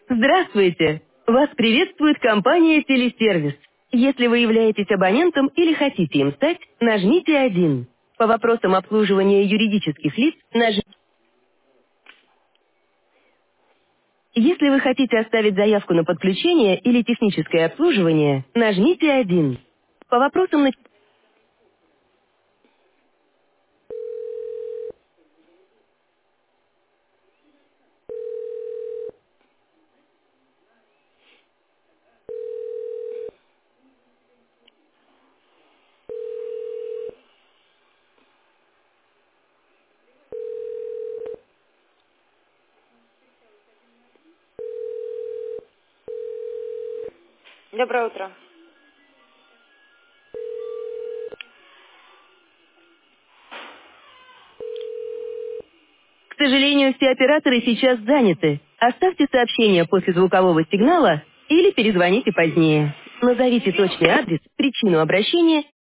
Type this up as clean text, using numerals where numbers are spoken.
Здравствуйте! Вас приветствует компания «Телесервис». Если вы являетесь абонентом или хотите им стать, нажмите 1. По вопросам обслуживания юридических лиц нажмите. Если вы хотите оставить заявку на подключение или техническое обслуживание, нажмите 1. По вопросам на... Доброе утро. К сожалению, все операторы сейчас заняты. Оставьте сообщение после звукового сигнала или перезвоните позднее. Назовите точный адрес, причину обращения